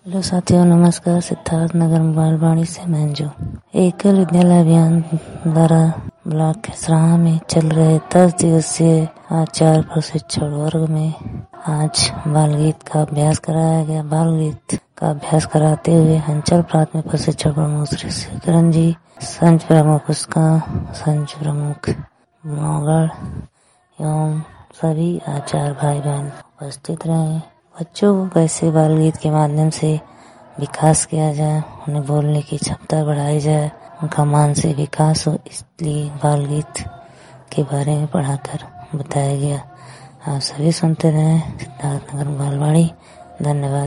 Hello साथियों, नमस्कार। सिद्धार्थ नगर बालवाड़ी से मंजू। एकल विद्यालय अभियान द्वारा ब्लॉक खसराहा में चल रहे 10 दिवसीय आचार प्रशिक्षण वर्ग में आज बाल गीत का अभ्यास कराया गया। बाल गीत का अभ्यास कराते हुए अंचल प्राथमिक प्रशिक्षण प्रमुख श्री शिवकरण जी, संच प्रमुख उसका, संच प्रमुख नौगढ़ एवं सभी आचार्य भाई बहन उपस्थित रहे। बच्चों को कैसे बाल गीत के माध्यम से विकास किया जाए, उन्हें बोलने की क्षमता बढ़ाई जाए, उनका मानसिक विकास हो, इसलिए बाल गीत के बारे में पढ़ाकर बताया गया। आप सभी सुनते रहें सिद्धार्थ नगर बालवाड़ी। धन्यवाद।